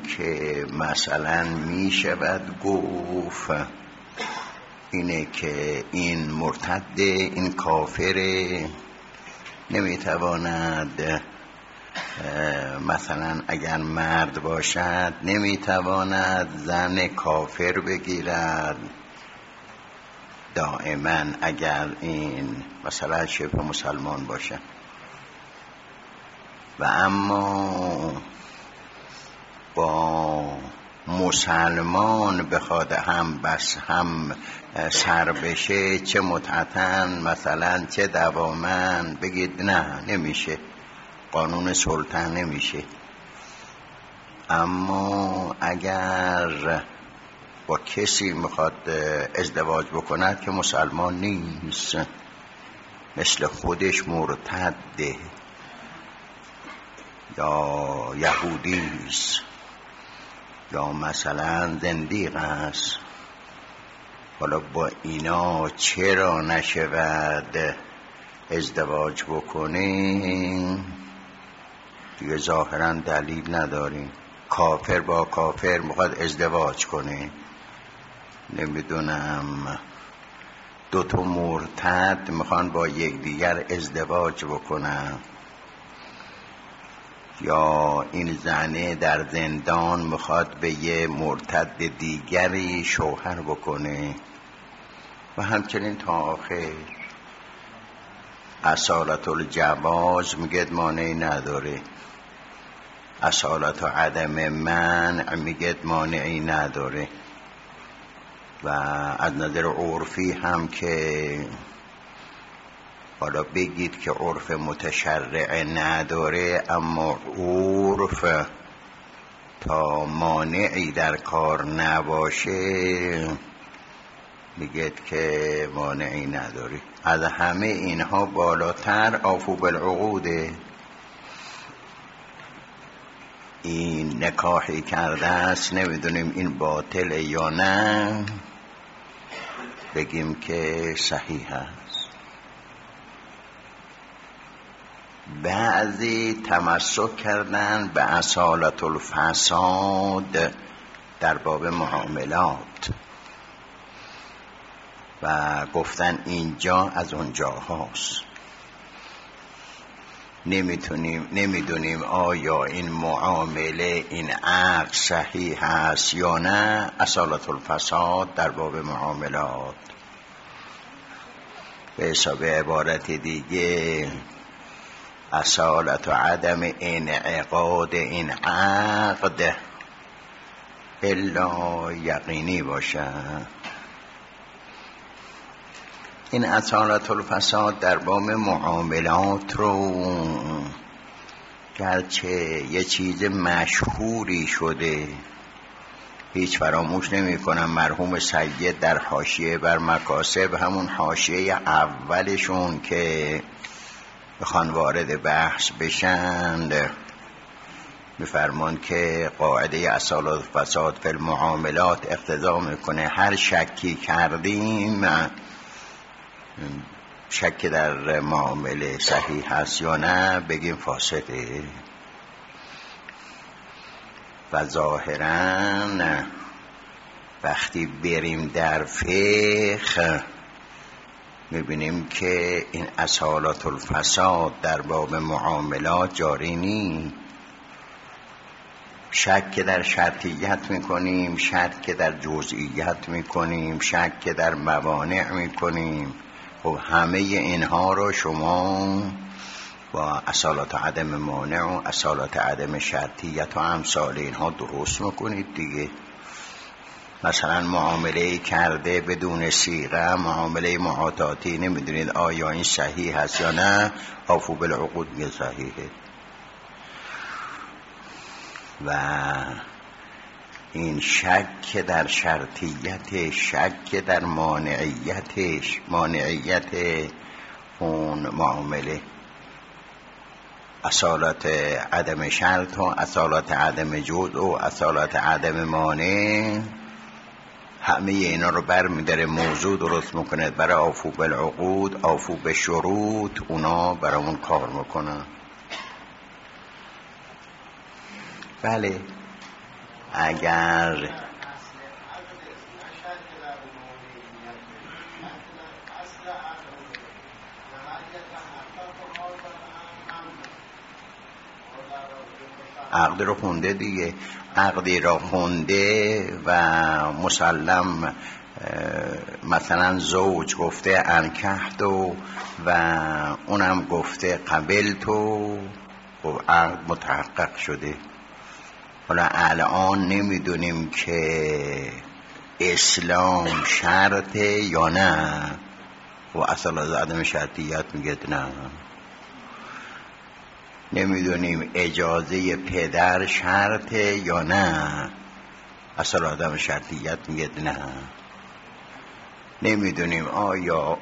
که مثلا می شود گفت اینه که این مرتد، این کافر، نمیتواند مثلا اگر مرد باشد نمیتواند زن کافر بگیرد دائما اگر این مثلا شبه مسلمان باشد. و اما با مسلمان بخواد هم بس هم سر بشه، چه متعتن مثلا چه دوامن، بگید نه نمیشه، قانون سلطن نمیشه. اما اگر با کسی میخواد ازدواج بکند که مسلمان نیست، مثل خودش مرتده یا یهودی است یا مثلا زندیق است، حالا با اینا چرا نشود ازدواج بکنیم؟ دیگه ظاهرا دلیل نداریم. کافر با کافر میخواد ازدواج کنه، نمیدونم دوتا مرتد میخوان با یکدیگر ازدواج بکنن، یا این زنه در زندان میخواد به یه مرتد دیگری شوهر بکنه و همچنین تا آخر. اصالت الجواز میگه مانعی نداره، اصالت و عدم منع میگه مانعی نداره. و از نظر عرفی هم که حالا بگید که عرف متشرع نداره، اما عرف تا مانعی در کار نباشه میگید که مانعی نداره. از همه اینها بالاتر اوفوا بالعقوده. این نکاحی کرده است، نمیدونیم این باطل یا نه، بگیم که صحیح است. بعضی تمسک کردن به اصالت الفساد در باب معاملات و گفتن اینجا از اونجا هاست. نمیدونیم آیا این معامله، این عقد صحیح هست یا نه. اصالت الفساد در باب معاملات، به حساب عبارت دیگه اصالت و عدم انعقاد این عقد الا یقینی باشد. این اصالت الفساد در باب معاملات رو گرچه یه چیز مشهوری شده، هیچ فراموش نمی کنم مرحوم سید در حاشیه بر مکاسب، همون حاشیه اولشون که بخوان وارد بحث بشند، میفرمان که قاعده اصالت الفساد فی المعاملات اقتضا میکنه هر شکی کردیم، شک در معامله صحیح هست یا نه، بگیم فاسده. و ظاهراً وقتی بریم در فقه میبینیم که این اصالت الفساد در باب معاملات جاری نیست. شک در شرطیت میکنیم، شک در جزئیت میکنیم، شک در موانع میکنیم. خب همه اینها رو شما با اصالت عدم مانع و اصالت عدم شرطیت و امثال اینها درست میکنید دیگه. مثلا معامله کرده بدون صیغه، معامله معاطاتی، نمیدونید آیا این صحیح هست یا نه، اوفوا بالعقود میگه صحیحه. و این شک در شرطیتش، شک در مانعیتش، مانعیت اون معامله، اصالت عدم شرط و اصالت عدم جزء و اصالت عدم مانع، همه اینا رو برمی‌داره، موضوع درست میکنه برای اوفوا بالعقود، اوفوا بالشروط، اونا برامون کار میکنن. بله اگر عقد رو خونده دیگه، عقدی را خونده و مسلم مثلا زوج گفته انکحتو و اونم گفته قبلتو و عقد متحقق شده. حالا الان نمیدونیم که اسلام شرطه یا نه و اصلا از عدم شرطیت میگه نه. نمیدونیم اجازه پدر شرطه یا نه، اصلا عدم شرطیت میگه نه. نمیدونیم آیا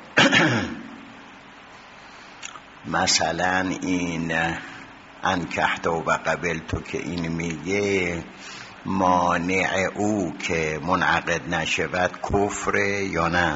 مثلا این انکحت و قبلتو که این میگه مانع او که منعقد نشود کفر یا نه،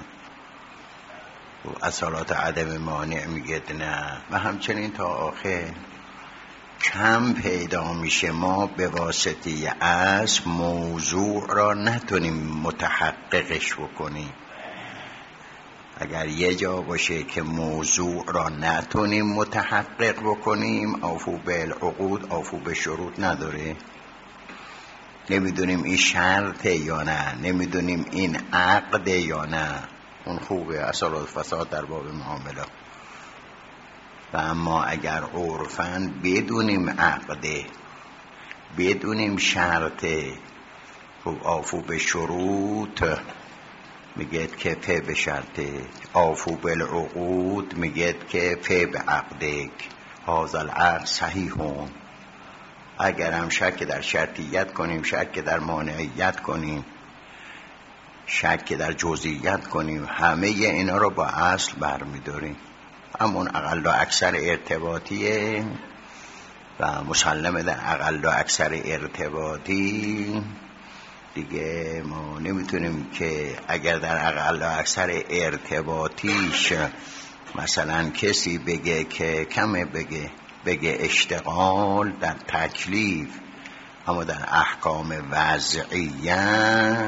اصالات عدم مانع میگه نه. و همچنین تا آخر کم پیدا میشه ما به واسطه از موضوع را نتونیم متحققش بکنیم. اگر یه جا باشه که موضوع را نتونیم متحقق بکنیم، اوفو بالعقود اوفو به شروط نداره. نمیدونیم این شرطه یا نه، نمیدونیم این عقده یا نه، اون خوبه اصالات فساد در باب معامله. و اما اگر عرفاً بدونیم عقده، بدونیم شرطه، خب اوفو به شروط میگه که فی به شرطه، اوفو بالعقود میگه که فی به عقدک، هذا العقد صحیحون. اگر هم شک در شرطیت کنیم، شک در مانعیت کنیم، شک در جزئیت کنیم، همه اینا رو با اصل برمیداریم. همون اقل و اکثر ارتباطیه و مسلمه در اقل و اکثر ارتباطی دیگه. ما نمیتونیم که اگر در اقل و اکثر ارتباطیش مثلا کسی بگه که کمه، بگه اشتغال در تکلیف، اما در احکام وضعیه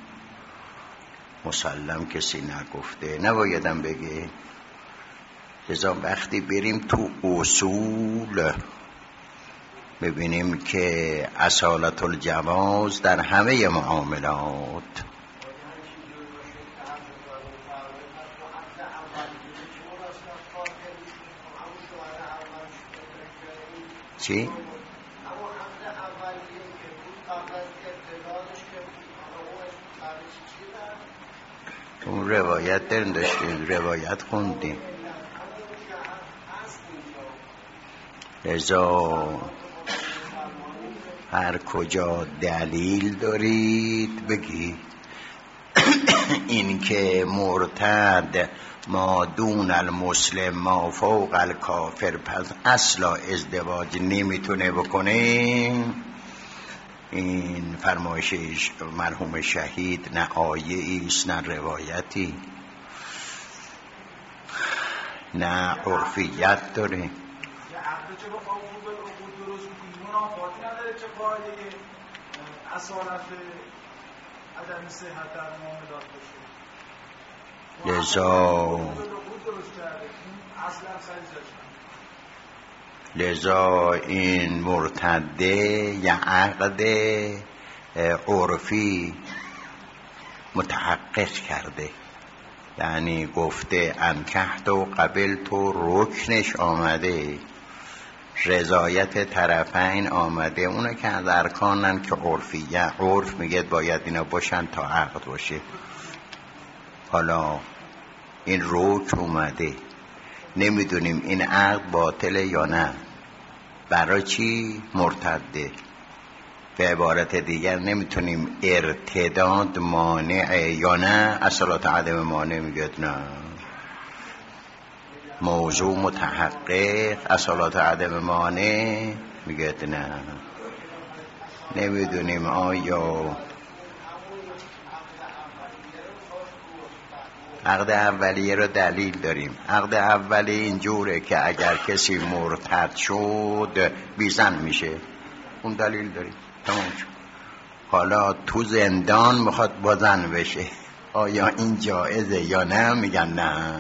مسلم کسی نگفته، نبایدم بگه. لذا وقتی بریم تو اصول ببینیم که اصالت الجواز در همه معاملات. چی؟ اون روایت داشتیم، روایت خوندیم. لذا هر کجا دلیل دارید بگید. این که مرتد ما دون المسلم ما فوق الکافر پس اصلا ازدواج نمیتونه بکنه، این فرمایش مرحوم شهید نه آیه ایست نه روایتی نه عرفیت داره. چه با قانون بالعقود درست میکنی منافاتی نداره، چه قاعده اصالت عدم صحت در معاملات باشه. لذا این مرتده یا عقد عرفی متحقق کرده، یعنی گفته انکحت و قبلت و رکنش آمده، رضایت طرفین آمده. اونا که از ارکانن که عرفیه، عرف میگه باید اینا باشن تا عقد باشه. حالا این رکن اومده، نمیدونیم این عقد باطله یا نه، برای چی مرتده. به عبارت دیگر نمیتونیم ارتداد مانع یا نه، اصالات عدم مانع میگه نه. موضوع متحقق، اصالات عدم مانع میگه نه. نمیدونیم آیا عقد اولیه رو دلیل داریم. عقد اولیه اینجوره که اگر کسی مرتد شد بیزن میشه، اون دلیل داریم، تمام شد. حالا تو زندان میخواد با زن بشه، آیا این جایزه یا نه؟ میگن نه.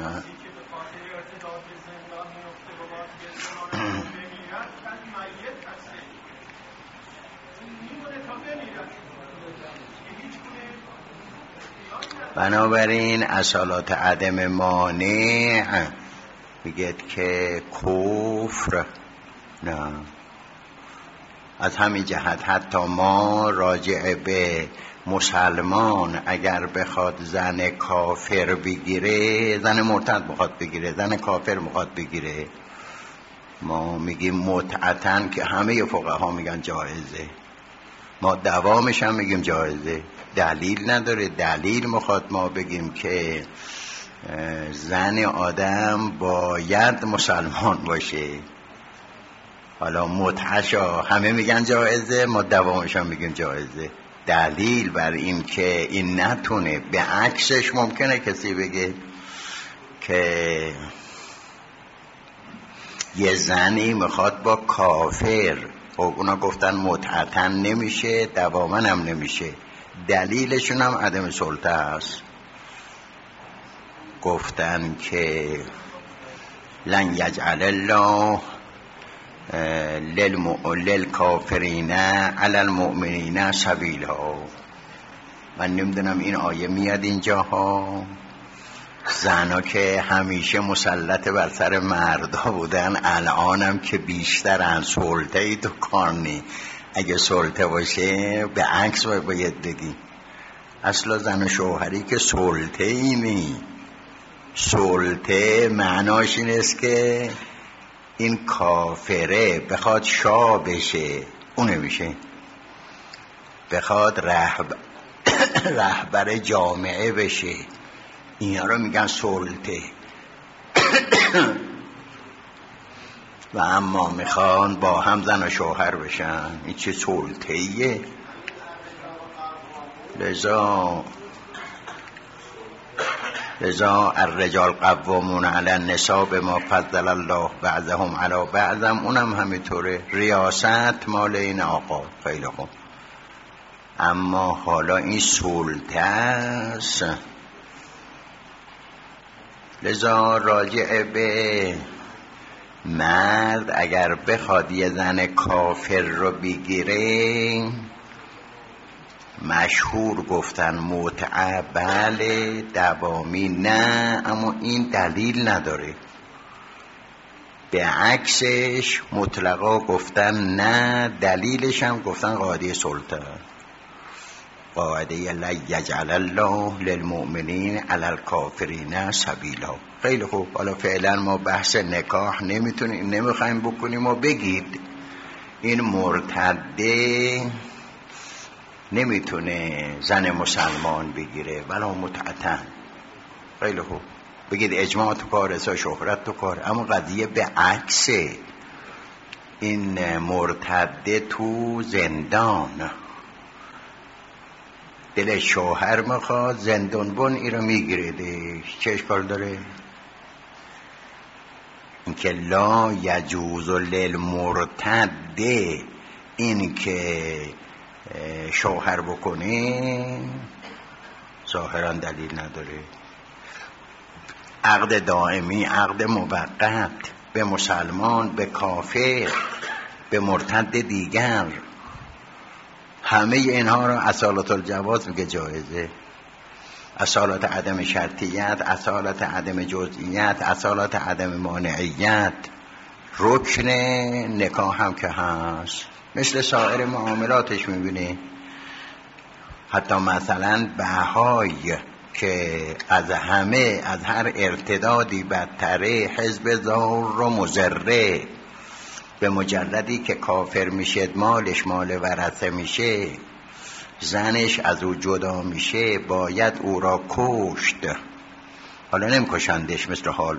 بنابراین اصالات عدم مانع میگید که کفر نه. از همین جهت حتی ما راجع به مسلمان اگر بخواد زن کافر بگیره، زن مرتد بخواد بگیره، زن کافر بخواد بگیره، ما میگیم متعتن که همه فقها میگن جایزه، ما دوامش هم میگیم جایزه، دلیل نداره. دلیل میخواد ما بگیم که زن آدم باید مسلمان باشه. حالا متعشا همه میگن جایزه، ما دوامش هم میگیم جایزه. دلیل بر این که این نتونه. به عکسش ممکنه کسی بگه که یه زنی میخواد با کافر، خب اونا گفتن متعتن نمیشه، دواما هم نمیشه. دلیلشون هم عدم سلطه است. گفتن که لن یجعل الله للکافرین علی المؤمنین سبیلا. من نمیدونم این آیه میاد اینجاها. زنا که همیشه مسلط بر سر مردا بودن، الانم که بیشترن، سلطه ای تو کار نی. اگه سلطه باشه به عکس باید بگی. اصلا زن و شوهری که سلطه ای نی. سلطه معناش این است که این کافره بخواد شاه بشه، اونه میشه. بخواد رهبر جامعه بشه، اینا رو میگن سلطه. و اما میخوان با هم زن و شوهر بشن، این چه سلطه‌ایه؟ لذا الرجال قوامون علی النساء بما فضل الله بعضهم علی بعضم، اونم همینطوره. ریاست مال این آقا، خیلی خوب. اما حالا این سلطه است. لذا راجع به مرد اگر بخواد یه زن کافر رو بگیره، مشهور گفتن متعه بله، دوامی نه، اما این دلیل نداره. به عکسش مطلقا گفتن نه، دلیلش هم گفتن قاعده سلطه، قاعده لا یجعل الله للمؤمنین علی الکافرین سبیلا. خیلی خوب. حالا فعلا ما بحث نکاح نمیخوایم بکنیم و بگید این مرتده نمیتونه زن مسلمان بگیره ولی متعتن. خیلی خوب. بگید اجماع تو کار، شهرت تو کار. اما قضیه به عکس این مرتده تو زندان، دل شوهر میخواد زندانبان ای رو میگیره، چه اشکال داره؟ اینکه لا یجوز للمرتد، این که شوهر بکنه ظاهرا دلیل نداره. عقد دائمی، عقد موقت، به مسلمان، به کافر، به مرتد دیگر، همه اینها رو اصالت الجواز میگه جایزه. اصالت عدم شرطیت، اصالت عدم جزئیت، اصالت عدم مانعیت. رکن نکاح هم که هست، مثل سایر معاملاتش میبینی. حتی مثلا بهای که از همه، از هر ارتدادی بدتره، حزب زار و مضره، به مجردی که کافر میشه مالش مال ورثه میشه، زنش از او جدا میشه، باید او را کشت. حالا نمیکشندش مثل حال،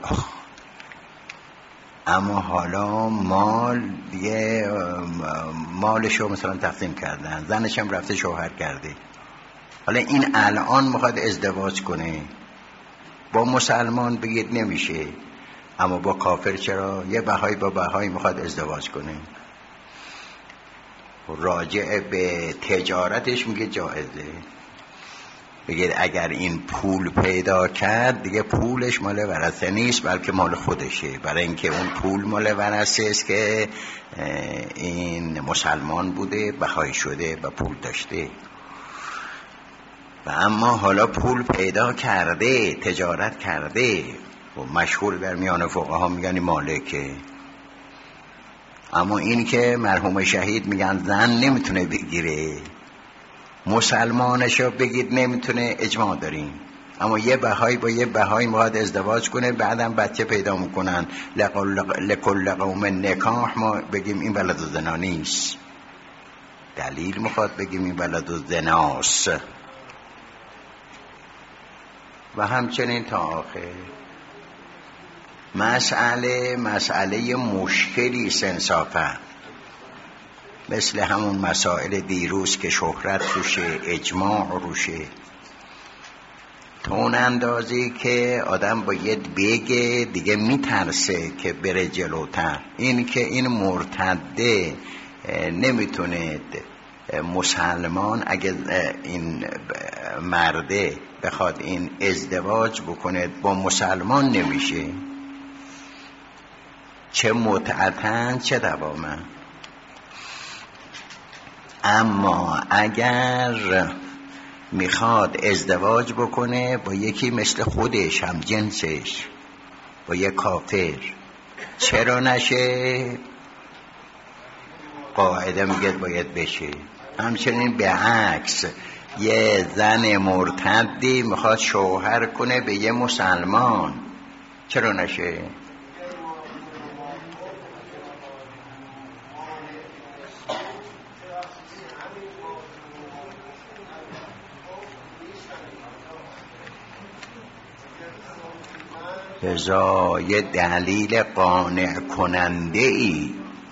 اما حالا مال دیگه، مالشو مثلا تقسیم کردن، زنش هم رفته شوهر کرده. حالا این الان میخواد ازدواج کنه با مسلمان، بگید نمیشه، اما با کافر چرا؟ یه بهایی با بهایی میخواد ازدواج کنه. راجع به تجارتش میگه جایزه. بگید اگر این پول پیدا کرد دیگه پولش مال ورثه نیست بلکه مال خودشه، برای اینکه اون پول مال ورثه است که این مسلمان بوده، بهایی شده و پول داشته. و اما حالا پول پیدا کرده، تجارت کرده و مشهور در میان فقها میگن مالکه. اما این که مرحوم شهید میگن زن نمیتونه بگیره، مسلمانشو بگید نمیتونه، اجماع داریم. اما یه بهایی با یه بهایی میخواد ازدواج کنه، بعدم بچه پیدا میکنن، لکل قوم نکاح، ما بگیم این ولد زنا نیست، دلیل میخواد بگیم این ولد زناست. و همچنین تا آخر مسئله مشکلی انصافا، مثل همون مسائل دیروز که شهرت روشه، اجماع روشه، تا اون اندازی که آدم باید بگه دیگه میترسه که بره جلوتر. این که این مرتده نمیتونه مسلمان، اگه این مرده بخواد این ازدواج بکنه با مسلمان نمیشه، چه متعتن چه دوامن. اما اگر میخواد ازدواج بکنه با یکی مثل خودش، هم جنسش، با یک کافر، چرا نشه؟ قاعده میگه باید بشه. همچنین به عکس یه زن مرتدی میخواد شوهر کنه به یه مسلمان، چرا نشه؟ لذا یه دلیل قانع کننده ای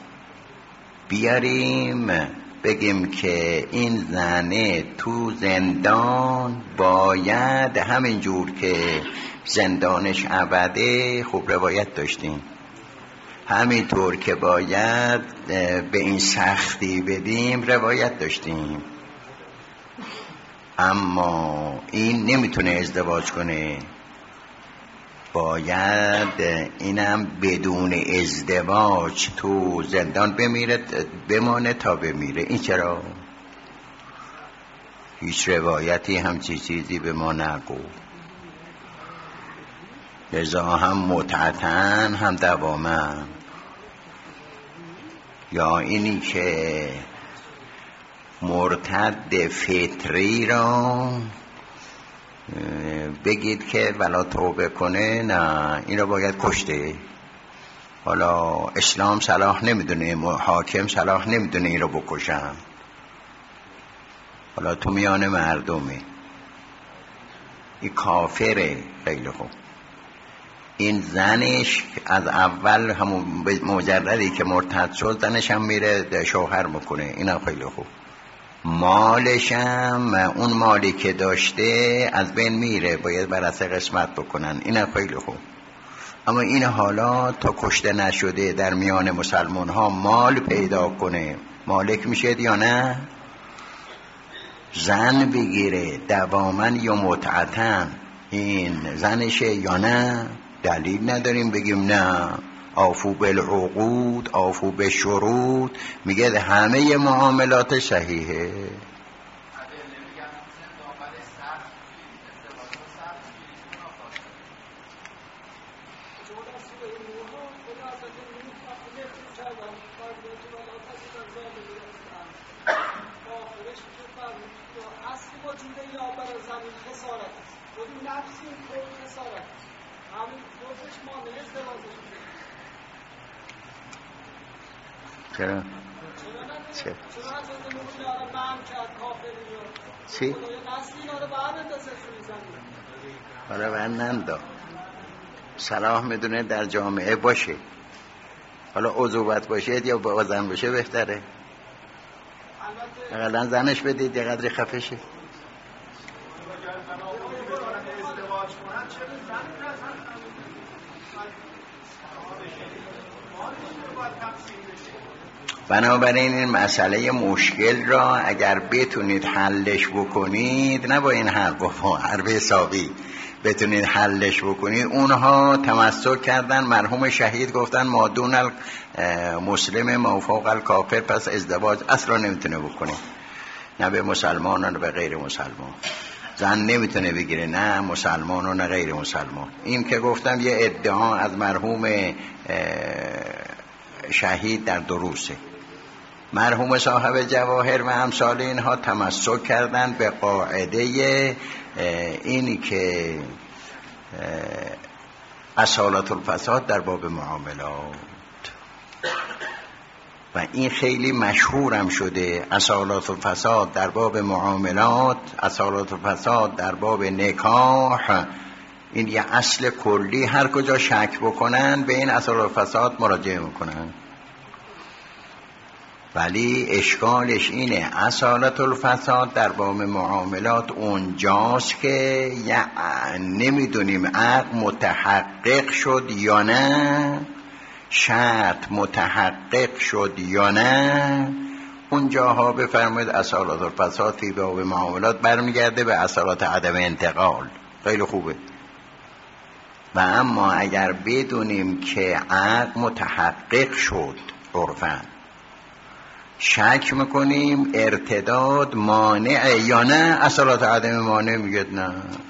بیاریم بگیم که این زنه تو زندان باید همینجور که زندانش ابده، خوب روایت داشتیم، همینطور که باید به این سختی بدیم روایت داشتیم. اما این نمیتونه ازدواج کنه، باید اینم بدون ازدواج تو زندان بمانه تا بمیره. این چرا؟ هیچ روایتی همچی چیزی به ما نگو. لذا هم متعتن هم دوامن. یا اینی که مرتد فطری را بگید که ولا توبه کنه، نه، این رو باید کشته. حالا اسلام صلاح نمیدونه، حاکم صلاح نمیدونه این رو بکشم، حالا تو میان مردمه، این کافره. خیلی خوب، این زنش از اول همون مجردی که مرتد شد زنش هم میره شوهر میکنه، این هم خیلی خوب. مالشم اون مالی که داشته از بین میره، باید برسه قسمت بکنن، این خیلی خوب. اما این حالا تا کشته نشده در میان مسلمان ها مال پیدا کنه، مالک میشه یا نه؟ زن بگیره دوامن یا متعتن، این زنشه یا نه؟ دلیل نداریم بگیم نه، آفو بالعقود آفو بالشروط، میگه همه معاملات صحیحه. چرا؟ چی؟ حالا برنندا صلاح میدونه در جامعه باشه، حالا عضوبت باشه یا با زن باشه بهتره. اقلا زنش بدید یه قدری خفشه. بنابراین این مسئله مشکل را اگر بتونید حلش بکنید، نه با این حرف حسابی بتونید حلش بکنید. اونها تمسک کردن، مرحوم شهید گفتن ما دون مسلم ما فوق الکافر، پس ازدواج اصلا نمیتونه بکنه، نه به مسلمان نه به غیر مسلمان. زن نمیتونه بگیره، نه مسلمان و نه غیر مسلمان. این که گفتم یه ادعا از مرحوم شهید در دروسه. مرحوم صاحب جواهر و امثال اینها تمسک کردن به قاعده اینی که اصالت الفساد در باب معاملات، و این خیلی مشهورم شده. اصالت الفساد در باب معاملات، اصالت الفساد در باب نکاح، این یه اصل کلی. هر کجا شک بکنن به این اصالت الفساد مراجعه میکنن. ولی اشکالش اینه اصالت الفساد در باب معاملات اونجاست که نمیدونیم عقد متحقق شد یا نه، شرط متحقق شد یا نه. اونجاها بفرمایید اصالت الفساد فی باب معاملات برمیگرده به اصالت عدم انتقال. خیلی خوبه. و اما اگر بدونیم که عقد متحقق شد عرفاً، شک میکنیم ارتداد مانع یا نه، اصالت عدم مانع میگه نه.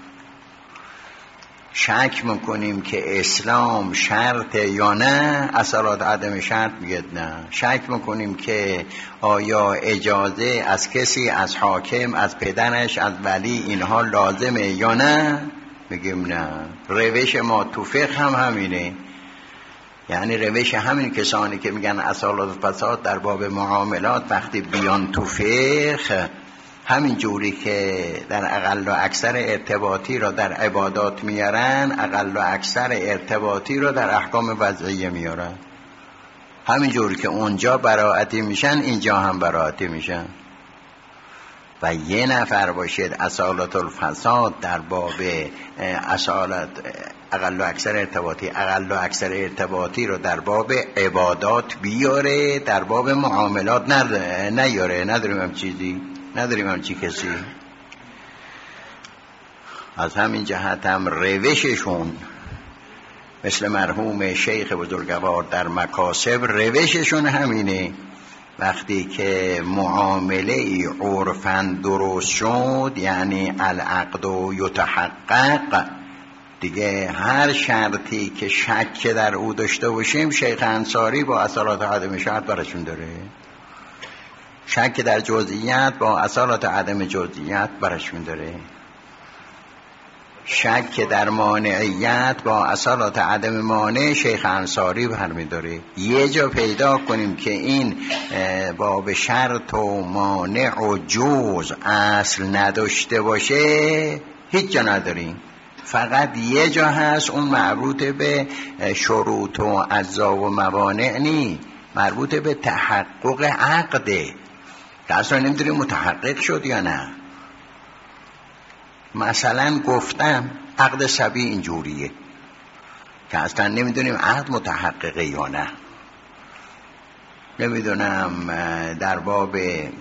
شک میکنیم که اسلام شرط یا نه، اصالت عدم شرط میگه نه. شک میکنیم که آیا اجازه از کسی، از حاکم، از پدرش، از ولی اینها لازمه یا نه، میگیم نه. روش ما تو فقه هم همینه، یعنی روش همین کسانی که میگن اصالت الفساد در باب معاملات وقتی بیان تو فقه، همین جوری که در اقل و اکثر ارتباطی را در عبادات میارن، اقل و اکثر ارتباطی را در احکام وضعیه میارن. همین جوری که اونجا براءتی میشن، اینجا هم براءتی میشن. و یه نفر باشید اصالت الفساد در باب اصالت اقل و اکثر ارتباطی، اقل و اکثر ارتباطی رو در باب عبادات بیاره، در باب معاملات نیاره. نداریم هم چیزی، نداریم هم چی کسی. از همین جهت هم روششون مثل مرحوم شیخ بزرگوار در مکاسب، روششون همینه. وقتی که معامله عرفاً درست شد، یعنی العقد و یتحقق، دیگه هر شرطی که شک در او داشته باشیم، شیخ انصاری با اصالت عدم شرط برشون داره. شک در جزئیات با اصالت عدم جزئیات برشون داره. شک در مانعیت با اصالت عدم مانع شیخ انصاری برمی‌داره. یه جا پیدا کنیم که این باب شرط و مانع و جوز اصل نداشته باشه، هیچ جا نداریم. فقط یه جا هست، اون مربوط به شروط و اجزا و موانع نی، مربوط به تحقق عقده که اصلا نمیدونیم متحقق شد یا نه. مثلا گفتم عقد سبی اینجوریه که اصلا نمیدونیم عقد متحققه یا نه. نمیدونم در باب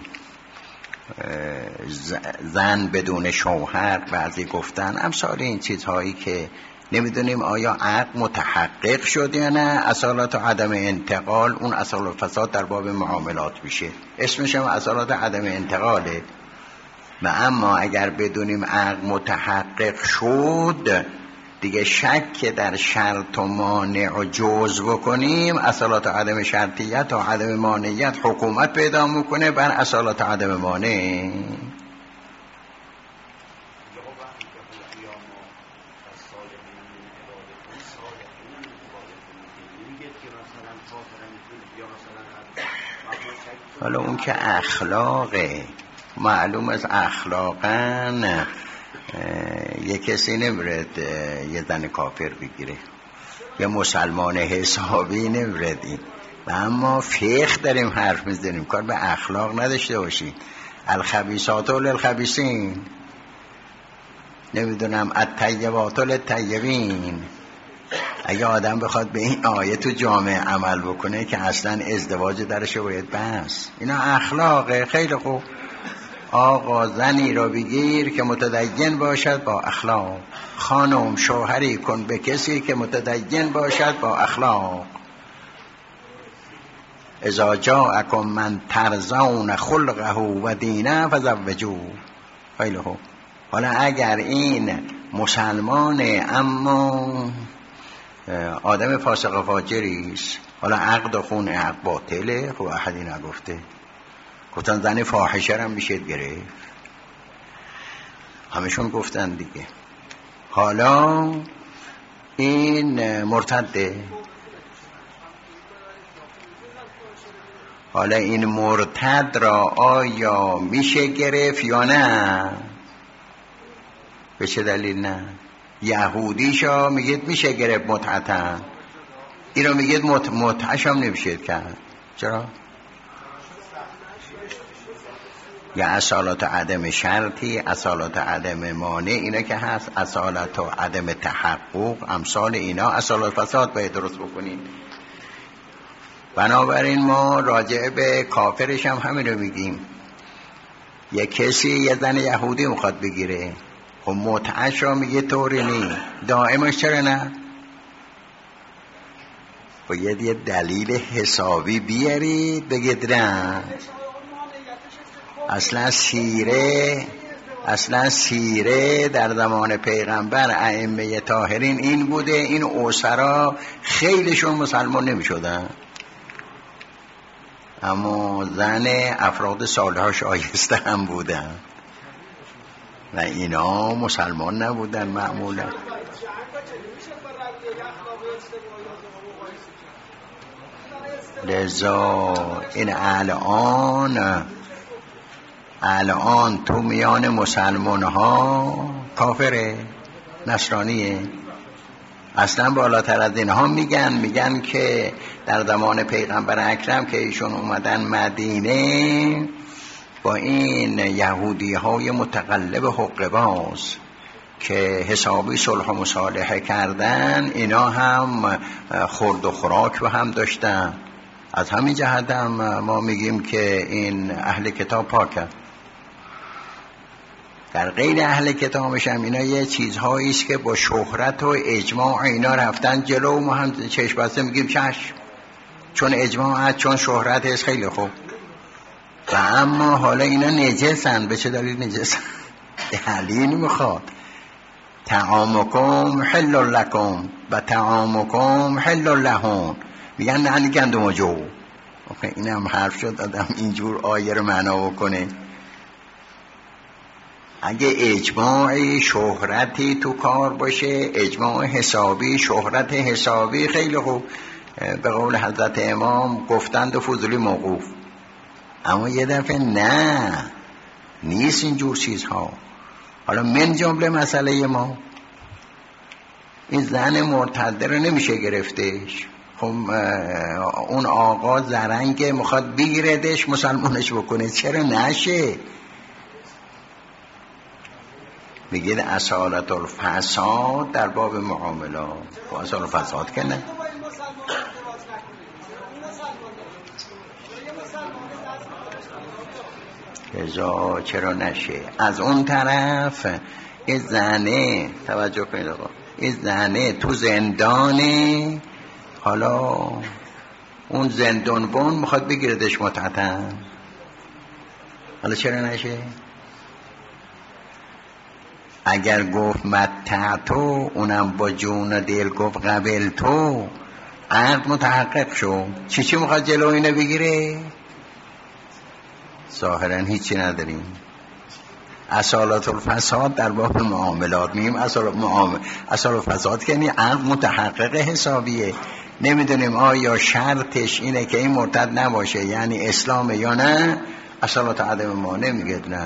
زن بدون شوهر بعضی گفتن امثال این چیزهایی که نمیدونیم آیا عقد متحقق شد یا نه. اصالت عدم انتقال، اون اصالت فساد در باب معاملات میشه، اسمش هم اصالت عدم انتقاله. و اما اگر بدونیم عقد متحقق شد، دیگه شک در شرط و مانع و جوز بکنیم، اصالت عدم شرطیت و عدم مانعیت حکومت پیدا میکنه بر اصالت عدم مانع. حالا اون که اخلاقه، معلوم از اخلاقاً یه کسی نمیرد یه زن کافر بگیره، یه مسلمان حسابی نمیرد این. و اما فقه داریم حرف میزنیم، کار به اخلاق نداشته باشید. الخبیثات للخبیثین، نمیدونم الطیبات للطیبین. اگه آدم بخواد به این آیه تو جامعه عمل بکنه که اصلا ازدواج درش باید بس. اینا اخلاقه. خیلی خوب، آقا زنی را بگیر که متدین باشد با اخلاق، خانم شوهری کن به کسی که متدین باشد با اخلاق. اذا جاءکم من ترضون خلقه و دینه فزوجوه. خیلی خوب. حالا اگر این مسلمانه اما آدم فاسق فاجری است، حالا عقد خون عقد باطله، خب احدی نگفته، گفتن زن فاحشه هم میشه گرفت، همشون گفتن دیگه. حالا این مرتده، حالا این مرتد را آیا میشه گرفت یا نه؟ به چه دلیل نه؟ یهودیشا میگید میشه گرفت متعتا، این را میگید متعش هم نمیشه کرد. چرا؟ یا اصالت عدم شرطی، اصالت عدم مانع، اینا که هست، اصالت و عدم تحقق، امثال اینا اصالت فساد باید درست بکنیم. بنابراین ما راجع به کافرش هم همین رو میگیم. یه کسی یه زن یهودی میخواد بگیره، خب متعش را میگه طوری نی، دائمش چرا نه؟ باید یه دلیل حسابی بیارید بگید نه. اصلا سیره در زمان پیغمبر ائمه طاهرین این بوده، این اسرا خیلیشون مسلمان نمی شدن، اما زن افراد صالحا شایسته هم بودن و اینا مسلمان نبودن معمولا. لذا این الان تو میان مسلمان ها کافره، نصرانیه. اصلا بالاتر از اینها میگن که در زمان پیغمبر اکرم که ایشون اومدن مدینه با این یهودی های متقلب حقه باز که حسابی صلح و مصالحه کردن، اینا هم خورد و خوراک و هم داشتن. از همین جهت هم ما میگیم که این اهل کتاب پاکن. در غیر اهل کتابش هم اینا یه چیزهایی است که با شهرت و اجماع اینا رفتن جلو، ما هم چشم بسته میگیم چشم، چون اجماع هست، چون شهرت هست. خیلی خوب. و اما حالا اینا نجسن. به چه دلیل نجسن؟ دلیل میخواد. طعامکم حل لکم و طعامکم حل لهم. میگن نه گندم و جو. این هم حرف شد آدم اینجور آیه رو معنا بکنه. اگه اجماع شهرتی تو کار باشه، اجماع حسابی، شهرت حسابی، خیلی خوب. به قول حضرت امام گفتند و فضولی موقوف. اما یه دفعه نه، نیست اینجور چیزها. حالا من جمله مسئله ما این زن مرتده رو نمیشه گرفتش. خب اون آقا زرنگ میخواد بگیردش مسلمانش بکنه، چرا نشه؟ میگید اصالت الفساد در باب معاملات. خب اصالت الفساد که نه. ازا چرا نشه؟ از اون طرف این زنه، توجه کنید آقا، این زنه تو زندانه، حالا اون زندانبان میخواد بگیردش متعتا، حالا چرا نشه؟ اگر گفت متعتو، اونم با جون و دل گفت قبل تو، عقد متحقق شو. چی میخواد جلو اینو بگیره؟ ظاهرا هیچی نداریم. اصالت الفساد در باب معاملات میگیم. اصالت الفساد که یعنی عقد متحقق حسابیه. نمیدونیم آیا شرطش اینه که این مرتد نباشه یعنی اسلام یا نه. اصالت عدم مانع میگه نه.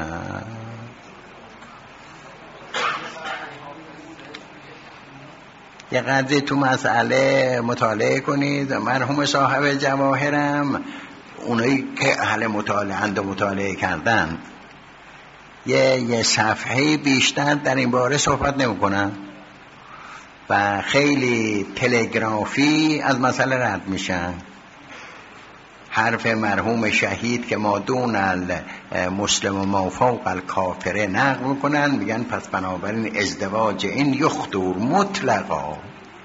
یه قدری تو مسئله مطالعه کنید. مرحوم صاحب جواهرم، اونایی که اهل مطالعه و مطالعه کردن، یه صفحه بیشتر در این باره صحبت نمی کنن. و خیلی تلگرافی از مسئله رد میشن. حرف مرحوم شهید که ما دون المسلم و ما فوق الکافره نقل میکنن، میگن پس بنابراین ازدواج این یخدور مطلقا،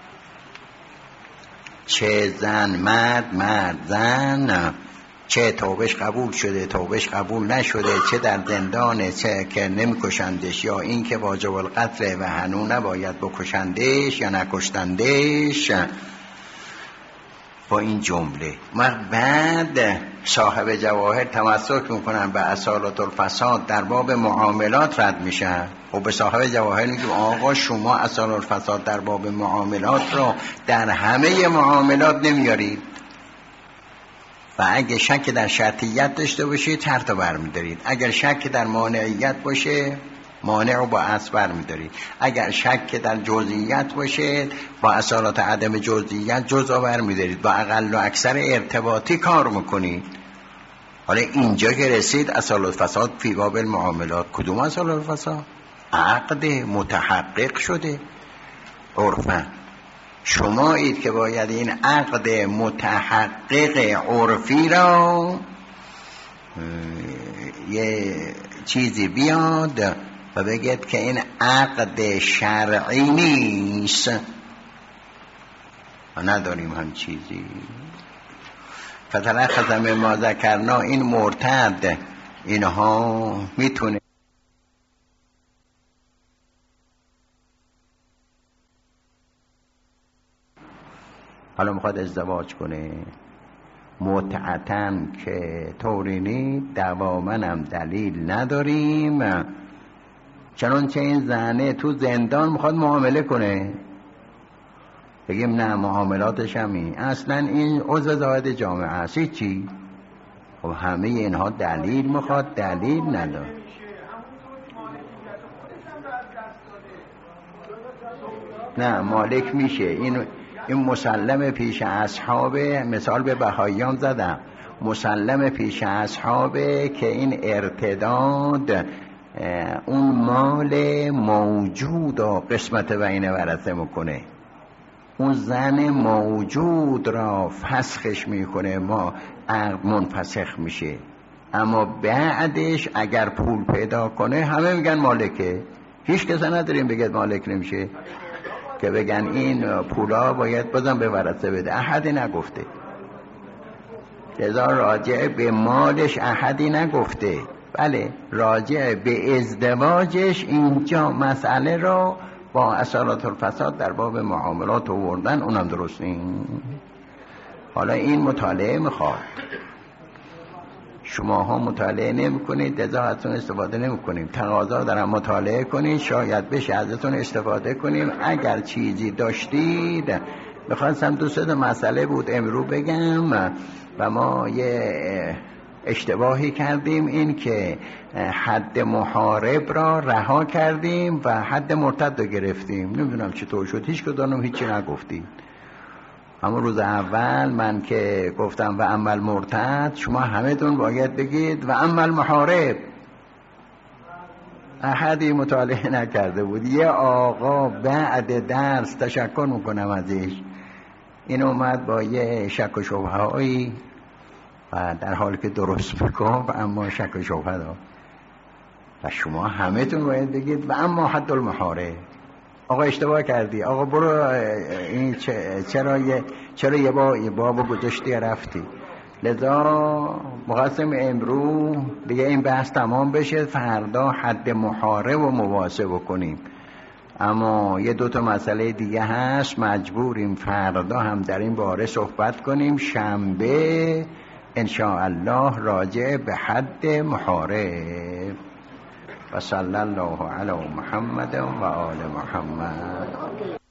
چه زن مرد، مرد زن، چه توبش قبول شده توبش قبول نشده، چه در زندانه، چه که نمیکشندش یا این که واجب القتل و هنو نباید بکشندش یا نکشتندش. با این جمله بعد صاحب جواهر تمسک میکنن به اصالت الفساد در باب معاملات رد میشن. و به صاحب جواهر میگه آقا شما اصالت الفساد در باب معاملات رو در همه معاملات نمیارید و اگه شک در شرطیت داشته باشید شرط رو برمیدارید، اگر شک در مانعیت باشه مانع رو با اصل برمیدارید، اگر شک در جزئیت باشه با اصالت عدم جزئیت جزء برمیدارید، با اقل و اکثر ارتباطی کار میکنید. حالا اینجا که رسید اصالت فساد فی باب المعاملات، کدوم اصالت فساد؟ عقد متحقق شده عرفاً. شما اید که باید این عقد متحقق عرفی را یه چیزی بیاد و بگید که این عقد شرعی نیست و نداریم هم چیزی. فتلخص مما ذکرنا، این مرتد اینها میتونه حالا میخواد ازدواج کنه متعتن که طوری نیست، دوامنم دلیل نداریم، چنانچه این زنه تو زندان میخواد معامله کنه، بگیم نه معاملاتش همی اصلا این عضو زاید جامعه است چی؟ خب همه اینها دلیل میخواد، دلیل نداره. نه مالک میشه، این مسلم پیش اصحاب، مثال به بهاییان زدم، مسلم پیش اصحابه که این ارتداد اون مال موجود و قسمت بین ورثه میکنه، اون زن موجود را فسخش میکنه، ما عقد منفسخ میشه، اما بعدش اگر پول پیدا کنه همه میگن مالکه، هیچ کس نداریم بگید مالک نمیشه که بگن این پولا باید بازم به ورثه بده، احدی نگفته، لذا راجع به مالش احدی نگفته، بله راجع به ازدواجش اینجا مسئله را با اصالت الفساد در باب معاملات آوردن، اونم درست نیست. حالا این مطالعه میخواد، شماها مطالعه نمی کنید، لذا ازتون استفاده نمی کنیم، تقاضا دارم مطالعه کنید، شاید بشه ازتون استفاده کنیم. اگر چیزی داشتید، میخواستم دو سه مسئله بود امرو بگم و ما یه اشتباهی کردیم، این که حد محارب را رها کردیم و حد مرتد رو گرفتیم، نمیدونم چطور شد، هیچ کدوم هیچی نگفتیم. همون روز اول من که گفتم و اما المرتد، شما همه تون باید بگید و اما المحارب. احدی مطالعه نکرده بود. یه آقا بعد درس تشکر میکنم ازش، این اومد با یه شک و شبههایی و در حالی که درست میکنم اما شک و شبهه دار، و شما همه تون باید بگید و اما حد المحارب. آقا اشتباه کردی، آقا برو این چرا یه بابو گذاشتی رفتی. لذا مقسم امرو دیگه این بحث تمام بشه، فردا حد محارب و مواسه بکنیم. اما یه دوتا مسئله دیگه هست، مجبوریم فردا هم در این باره صحبت کنیم. شنبه انشاءالله راجع به حد محارب. و صلی الله علی محمد و آل محمد.